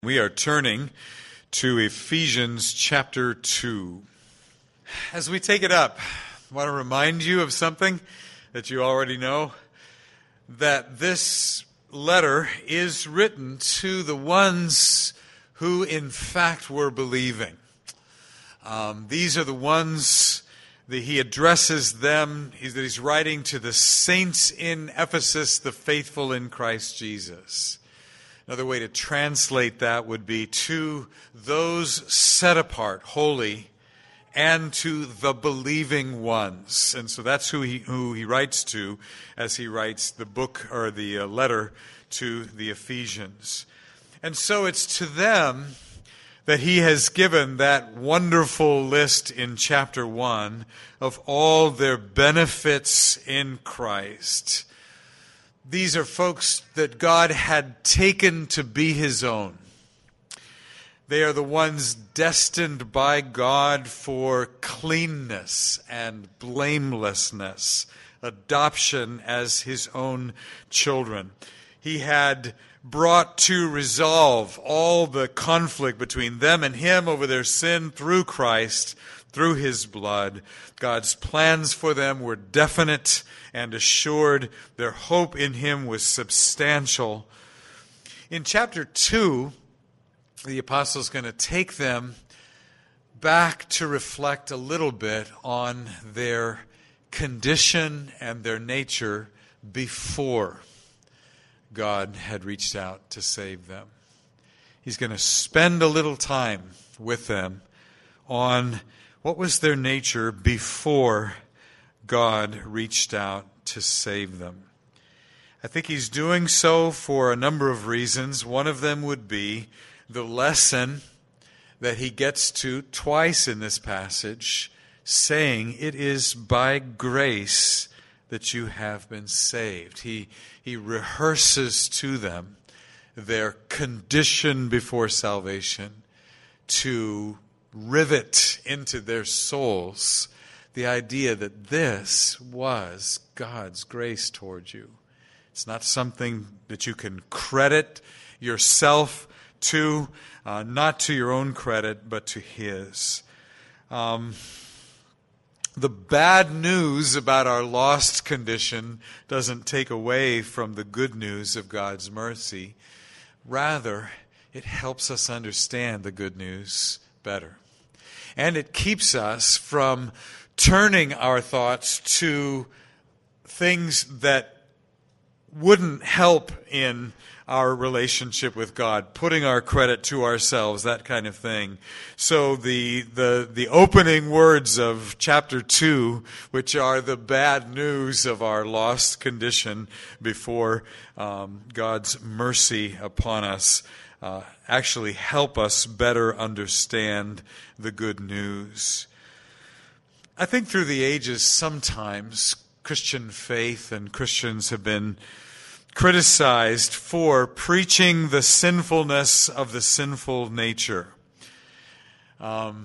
We are turning to Ephesians chapter 2. As we take it up, I want to remind you of something that you already know, that this letter is written to the ones who in fact were believing. These are the ones that he addresses them, that he's writing to the saints in Ephesus, the faithful in Christ Jesus. Another way to translate that would be to those set apart, holy, and to the believing ones. And so that's who he writes to as he writes the book or the letter to the Ephesians. And so it's to them that he has given that wonderful list in chapter 1 of all their benefits in Christ. These are folks that God had taken to be his own. They are the ones destined by God for cleanness and blamelessness, adoption as his own children. He had brought to resolve all the conflict between them and him over their sin through Christ, through his blood. God's plans for them were definite and assured. Their hope in him was substantial. In chapter 2, the apostle is going to take them back to reflect a little bit on their condition and their nature before God had reached out to save them. He's going to spend a little time with them on what was their nature before God reached out to save them. I think he's doing so for a number of reasons. One of them would be the lesson that he gets to twice in this passage, saying it is by grace that you have been saved. He rehearses to them their condition before salvation to rivet into their souls the idea that this was God's grace towards you. It's not something that you can credit yourself to, not to your own credit, but to his. The bad news about our lost condition doesn't take away from the good news of God's mercy. Rather, it helps us understand the good news better. And it keeps us from turning our thoughts to things that wouldn't help in our relationship with God, putting our credit to ourselves, that kind of thing. So the opening words of chapter 2, which are the bad news of our lost condition before God's mercy upon us, actually help us better understand the good news. I think through the ages, sometimes Christian faith and Christians have been criticized for preaching the sinfulness of the sinful nature. Have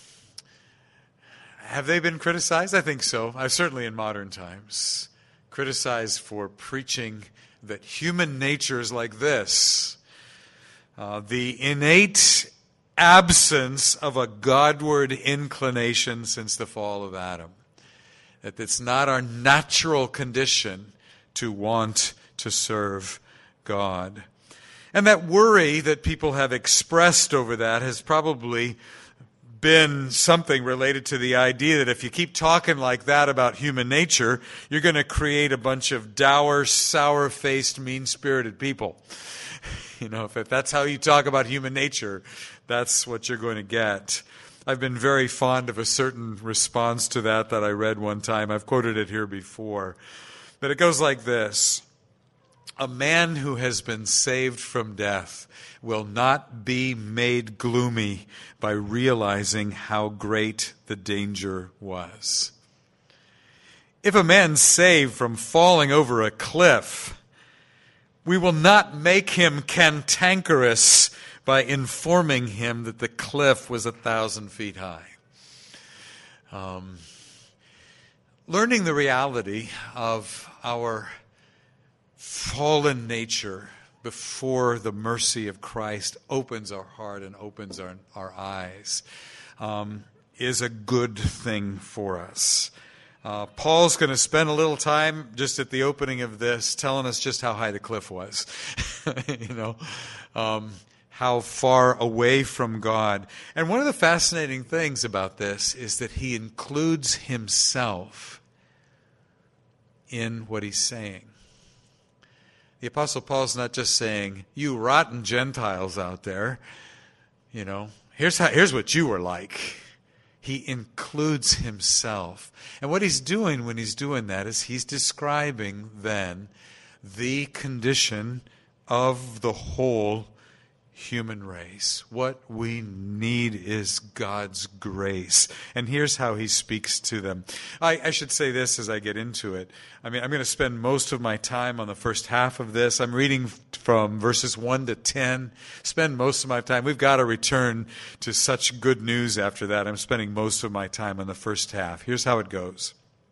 they been criticized? I think so. Certainly in modern times. Criticized for preaching that human nature is like this. The innate absence of a Godward inclination since the fall of Adam. That it's not our natural condition to want to serve God. And that worry that people have expressed over that has probably been something related to the idea that if you keep talking like that about human nature, you're going to create a bunch of dour, sour-faced, mean-spirited people. You know, if that's how you talk about human nature, that's what you're going to get. I've been very fond of a certain response to that I read one time. I've quoted it here before. But it goes like this. A man who has been saved from death will not be made gloomy by realizing how great the danger was. If a man's saved from falling over a cliff, we will not make him cantankerous by informing him that the cliff was 1,000 feet high. Learning the reality of our fallen nature before the mercy of Christ opens our heart and opens our eyes, is a good thing for us. Paul's going to spend a little time just at the opening of this telling us just how high the cliff was. How far away from God. And one of the fascinating things about this is that he includes himself in what he's saying. The Apostle Paul's not just saying, you rotten Gentiles out there, here's what you were like. He includes himself. And what he's doing when he's doing that is he's describing then the condition of the whole human race. What we need is God's grace. And here's how he speaks to them. I should say this as I get into it. I'm going to spend most of my time on the first half of this. I'm reading from verses 1 to 10. Spend most of my time. We've got to return to such good news after that. I'm spending most of my time on the first half. Here's how it goes.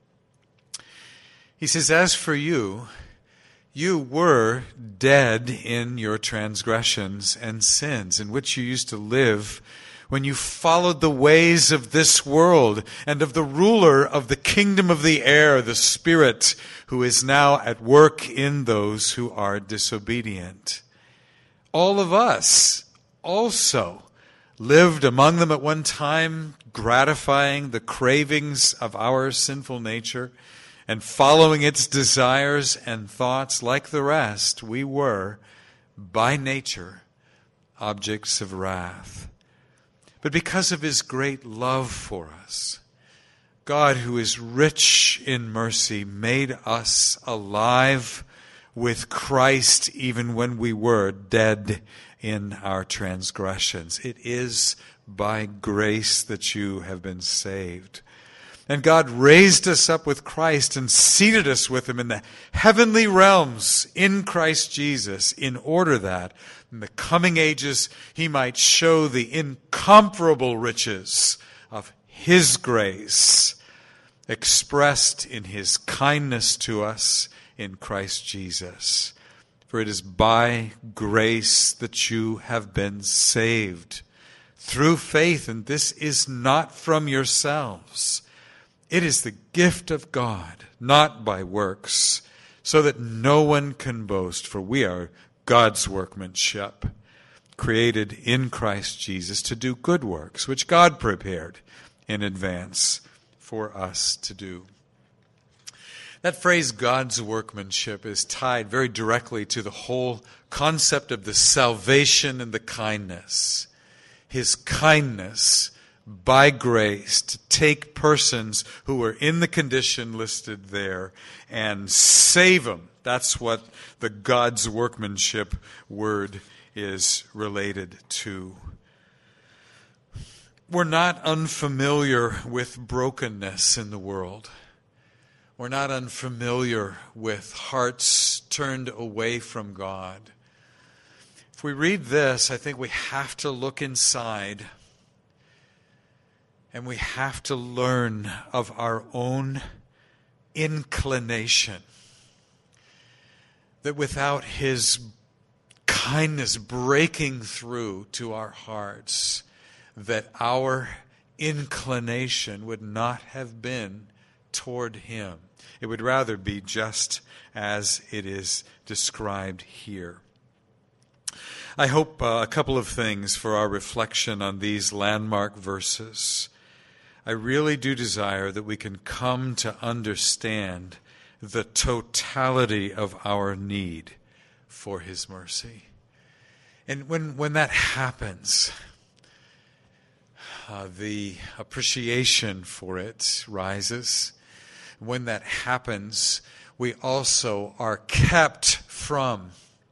He says, as for you, you were dead in your transgressions and sins, in which you used to live when you followed the ways of this world and of the ruler of the kingdom of the air, the Spirit, who is now at work in those who are disobedient. All of us also lived among them at one time, gratifying the cravings of our sinful nature, and following its desires and thoughts. Like the rest, we were, by nature, objects of wrath. But because of his great love for us, God, who is rich in mercy, made us alive with Christ even when we were dead in our transgressions. It is by grace that you have been saved. And God raised us up with Christ and seated us with him in the heavenly realms in Christ Jesus, in order that in the coming ages he might show the incomparable riches of his grace expressed in his kindness to us in Christ Jesus. For it is by grace that you have been saved, through faith, and this is not from yourselves. It is the gift of God, not by works, so that no one can boast. For we are God's workmanship, created in Christ Jesus to do good works, which God prepared in advance for us to do. That phrase, God's workmanship, is tied very directly to the whole concept of the salvation and the kindness. His kindness by grace to take persons who were in the condition listed there and save them. That's what the God's workmanship word is related to. We're not unfamiliar with brokenness in the world. We're not unfamiliar with hearts turned away from God. If we read this, I think we have to look inside. And we have to learn of our own inclination. That without his kindness breaking through to our hearts, that our inclination would not have been toward him. It would rather be just as it is described here. I hope a couple of things for our reflection on these landmark verses. I really do desire that we can come to understand the totality of our need for his mercy. And when that happens, the appreciation for it rises. When that happens, we also are kept from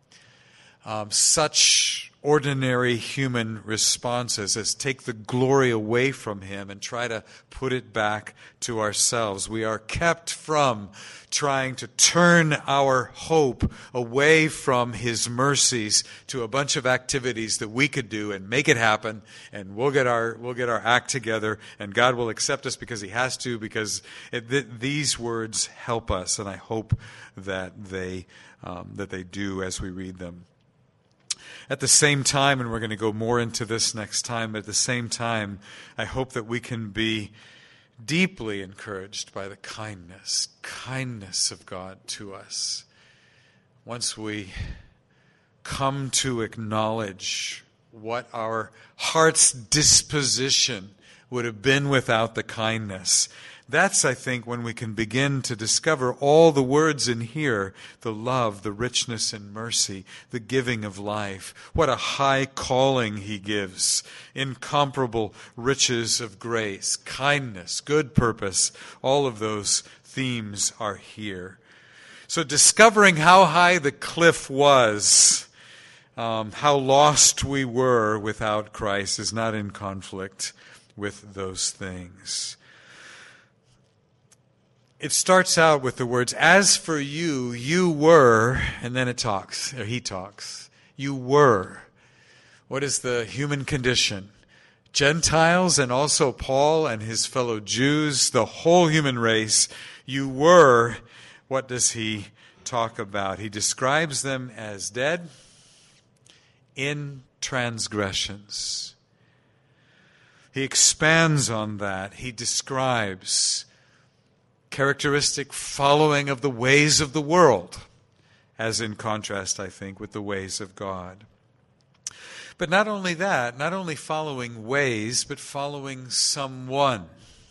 such ordinary human responses as take the glory away from him and try to put it back to ourselves. We are kept from trying to turn our hope away from his mercies to a bunch of activities that we could do and make it happen, and we'll get our act together, and God will accept us because he has to, because these words help us, and I hope that they do as we read them. At the same time, and we're going to go more into this next time, but at the same time, I hope that we can be deeply encouraged by the kindness of God to us. Once we come to acknowledge what our heart's disposition would have been without the kindness, that's, I think, when we can begin to discover all the words in here, the love, the richness and mercy, the giving of life. What a high calling he gives. Incomparable riches of grace, kindness, good purpose. All of those themes are here. So discovering how high the cliff was, how lost we were without Christ, is not in conflict with those things. It starts out with the words, as for you, you were, and then he talks. You were. What is the human condition? Gentiles and also Paul and his fellow Jews, the whole human race, you were. What does he talk about? He describes them as dead in transgressions. He expands on that. He describes characteristic following of the ways of the world, as in contrast, I think, with the ways of God. But not only that, not only following ways, but following someone.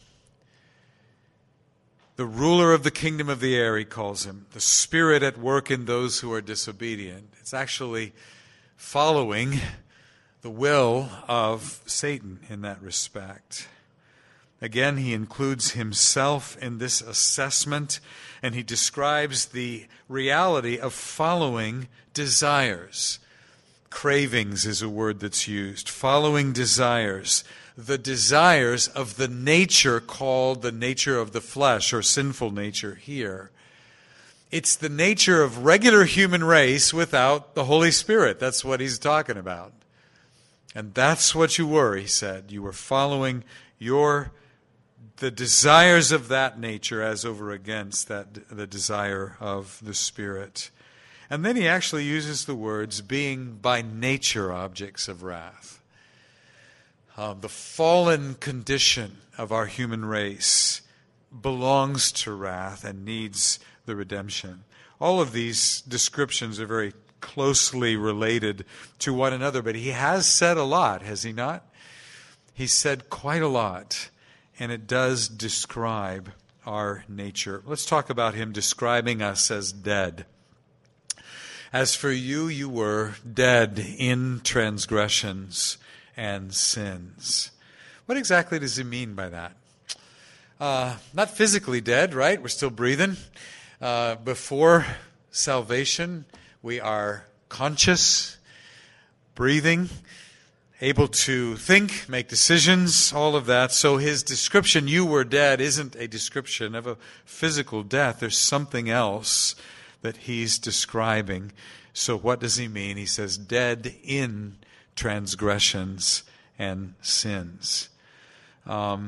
The ruler of the kingdom of the air, he calls him, the spirit at work in those who are disobedient. It's actually following the will of Satan in that respect. Again, he includes himself in this assessment, and he describes the reality of following desires. Cravings is a word that's used. Following desires. The desires of the nature called the nature of the flesh, or sinful nature here. It's the nature of regular human race without the Holy Spirit. That's what he's talking about. And that's what you were, he said. You were following the desires of that nature as over against the desire of the Spirit. And then he actually uses the words, being by nature objects of wrath. The fallen condition of our human race belongs to wrath and needs the redemption. All of these descriptions are very closely related to one another, but he has said a lot, has he not? He's said quite a lot. And it does describe our nature. Let's talk about him describing us as dead. As for you, you were dead in transgressions and sins. What exactly does he mean by that? Not physically dead, right? We're still breathing. Before salvation, we are conscious, breathing, able to think, make decisions, all of that. So his description, you were dead, isn't a description of a physical death. There's something else that he's describing. So what does he mean? He says, dead in transgressions and sins. How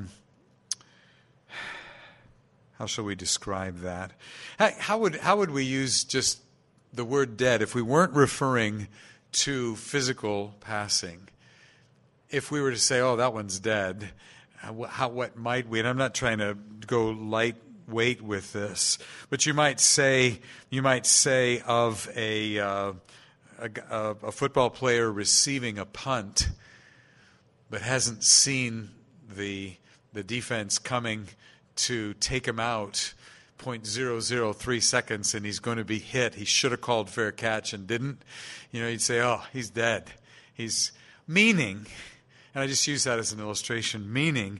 shall we describe that? How would we use just the word dead if we weren't referring to physical passing? If we were to say, oh, that one's dead, what might we, and I'm not trying to go lightweight with this, but you might say of a football player receiving a punt, but hasn't seen the defense coming to take him out 0.003 seconds, and he's going to be hit. He should have called fair catch and didn't. You'd say, oh, he's dead. He's meaning. And I just use that as an illustration, meaning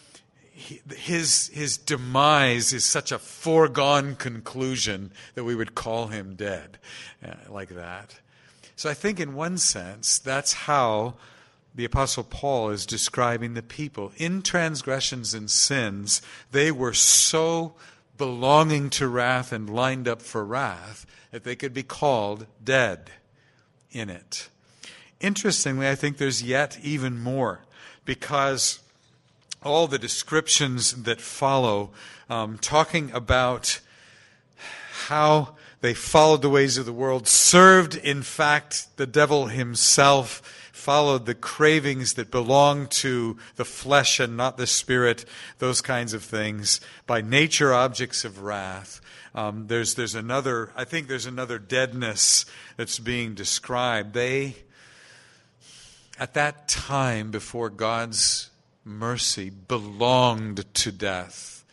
his demise is such a foregone conclusion that we would call him dead, like that. So I think in one sense, that's how the Apostle Paul is describing the people. In transgressions and sins, they were so belonging to wrath and lined up for wrath that they could be called dead in it. Interestingly, I think there's yet even more, because all the descriptions that follow, talking about how They followed the ways of the world, served, in fact, the devil himself, followed the cravings that belong to the flesh and not the spirit, those kinds of things, by nature objects of wrath. There's another deadness that's being described. They, at that time before God's mercy, belonged to death,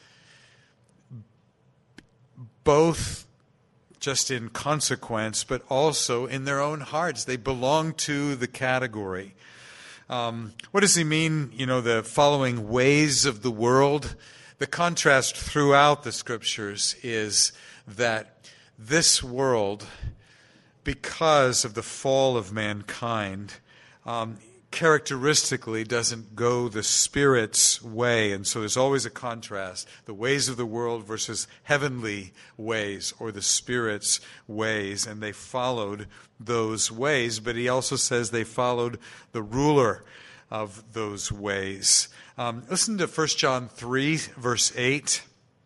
both just in consequence, but also in their own hearts. They belong to the category. What does he mean, the following ways of the world? The contrast throughout the Scriptures is that this world, because of the fall of mankind, characteristically doesn't go the Spirit's way. And so there's always a contrast. The ways of the world versus heavenly ways, or the Spirit's ways. And they followed those ways. But he also says they followed the ruler of those ways. Listen to 1 John 3, verse 8.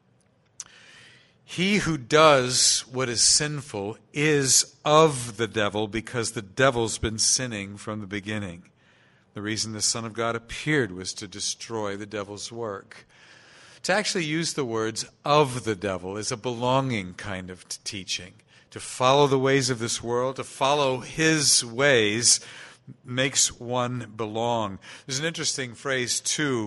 He who does what is sinful is of the devil, because the devil's been sinning from the beginning. The reason the Son of God appeared was to destroy the devil's work. To actually use the words of the devil is a belonging kind of teaching. To follow the ways of this world, to follow his ways, makes one belong. There's an interesting phrase, too.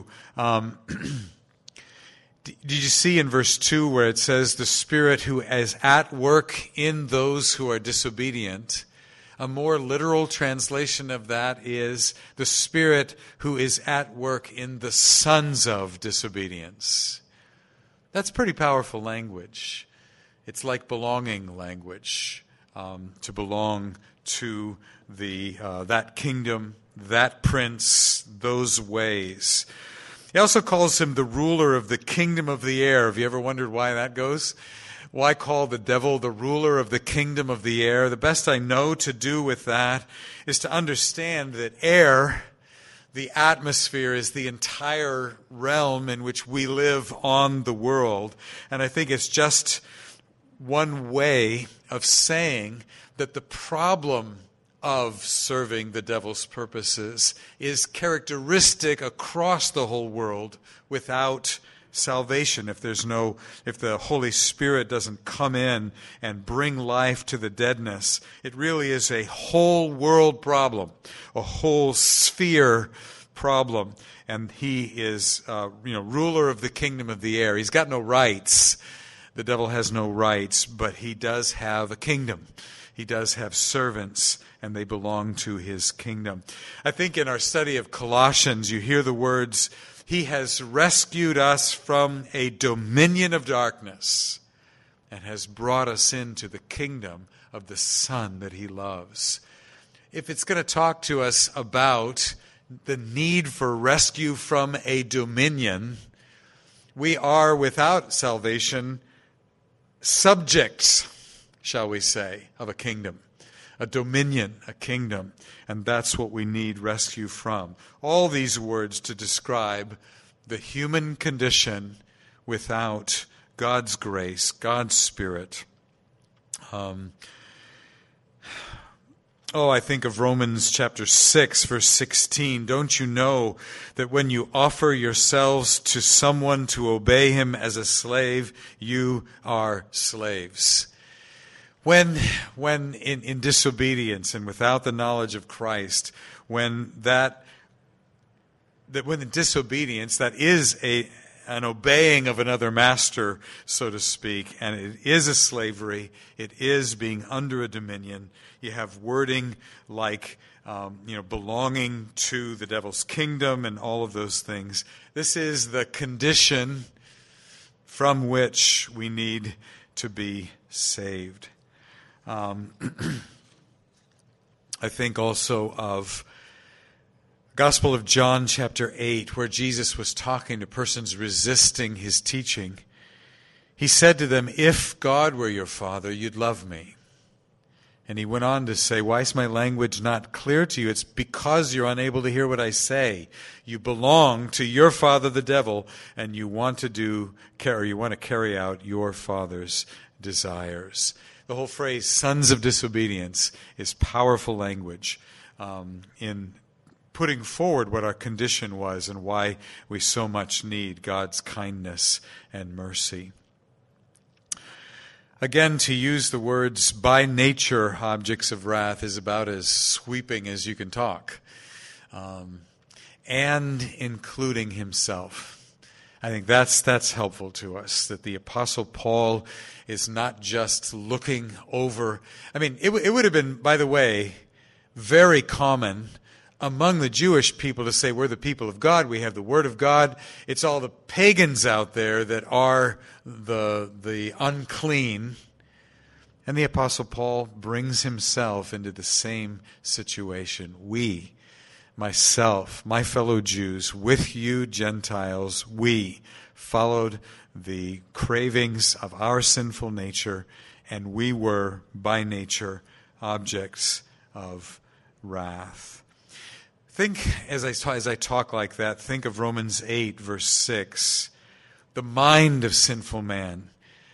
Did you see in verse 2 where it says, the Spirit who is at work in those who are disobedient? A more literal translation of that is the Spirit who is at work in the sons of disobedience. That's pretty powerful language. It's like belonging language, to belong to that kingdom, that prince, those ways. He also calls him the ruler of the kingdom of the air. Have you ever wondered why that goes? Why call the devil the ruler of the kingdom of the air? The best I know to do with that is to understand that air, the atmosphere, is the entire realm in which we live on the world. And I think it's just one way of saying that the problem of serving the devil's purposes is characteristic across the whole world without salvation. If the Holy Spirit doesn't come in and bring life to the deadness, it really is a whole world problem, a whole sphere problem. And he is, ruler of the kingdom of the air. He's got no rights. The devil has no rights, but he does have a kingdom. He does have servants, and they belong to his kingdom. I think in our study of Colossians, you hear the words, he has rescued us from a dominion of darkness and has brought us into the kingdom of the Son that he loves. If it's going to talk to us about the need for rescue from a dominion, we are, without salvation, subjects, shall we say, of a kingdom, a dominion, a kingdom. And that's what we need rescue from. All these words to describe the human condition without God's grace, God's Spirit. I think of Romans chapter 6, verse 16. Don't you know that when you offer yourselves to someone to obey him as a slave, you are slaves? When in disobedience and without the knowledge of Christ, when the disobedience, that is an obeying of another master, so to speak, and it is a slavery, it is being under a dominion. You have wording like, belonging to the devil's kingdom and all of those things. This is the condition from which we need to be saved. I think also of Gospel of John chapter 8, where Jesus was talking to persons resisting his teaching. He said to them, if God were your Father, you'd love me. And he went on to say, why is my language not clear to you? It's because you're unable to hear what I say. You belong to your father, the devil, and you want to carry out your father's desires. The whole phrase, sons of disobedience, is powerful language in putting forward what our condition was and why we so much need God's kindness and mercy. Again, to use the words by nature objects of wrath is about as sweeping as you can talk, and including himself. I think that's helpful to us, that the Apostle Paul is not just looking over. I mean, it would have been, by the way, very common among the Jewish people to say, we're the people of God, we have the Word of God. It's all the pagans out there that are the unclean. And the Apostle Paul brings himself into the same situation. We, myself, my fellow Jews, with you Gentiles, we followed the cravings of our sinful nature, and we were, by nature, objects of wrath. Think, as I talk like that, think of Romans 8, verse 6. The mind of sinful man.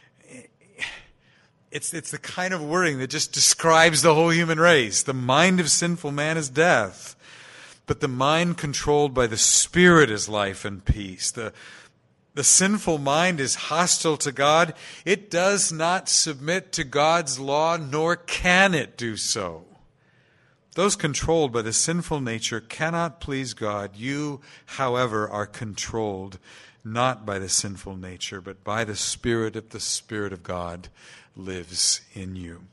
It's the kind of wording that just describes the whole human race. The mind of sinful man is death. But the mind controlled by the Spirit is life and peace. The sinful mind is hostile to God. It does not submit to God's law, nor can it do so. Those controlled by the sinful nature cannot please God. You, however, are controlled not by the sinful nature, but by the Spirit, if the Spirit of God lives in you.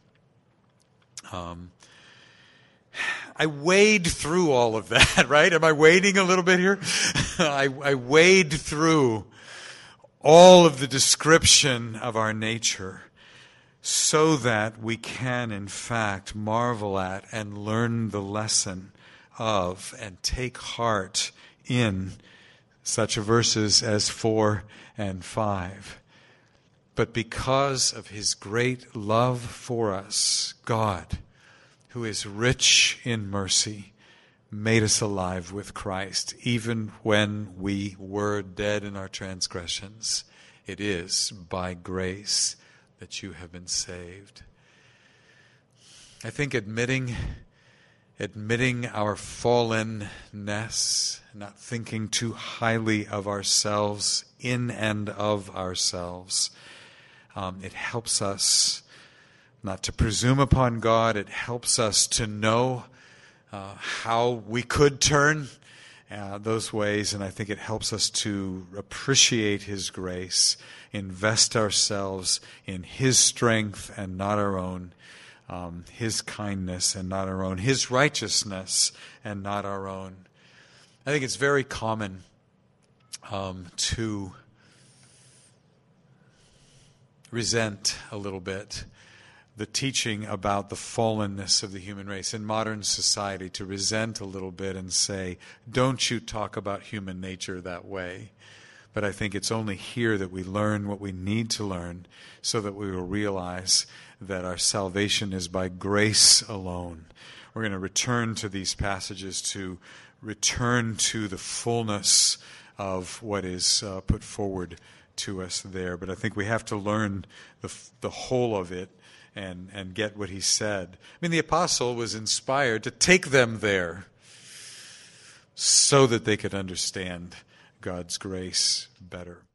I wade through all of that, right? Am I wading a little bit here? I wade through all of the description of our nature so that we can, in fact, marvel at and learn the lesson of and take heart in such verses as 4 and 5. But because of his great love for us, God, who is rich in mercy, made us alive with Christ, even when we were dead in our transgressions. It is by grace that you have been saved. I think admitting our fallenness, not thinking too highly of ourselves, in and of ourselves, it helps us not to presume upon God. It helps us to know how we could turn those ways, and I think it helps us to appreciate his grace, invest ourselves in his strength and not our own, his kindness and not our own, his righteousness and not our own. I think it's very common to resent a little bit the teaching about the fallenness of the human race in modern society, to resent a little bit and say, don't you talk about human nature that way. But I think it's only here that we learn what we need to learn so that we will realize that our salvation is by grace alone. We're going to return to these passages to return to the fullness of what is put forward to us there. But I think we have to learn the whole of it and get what he said. I mean, the apostle was inspired to take them there so that they could understand God's grace better.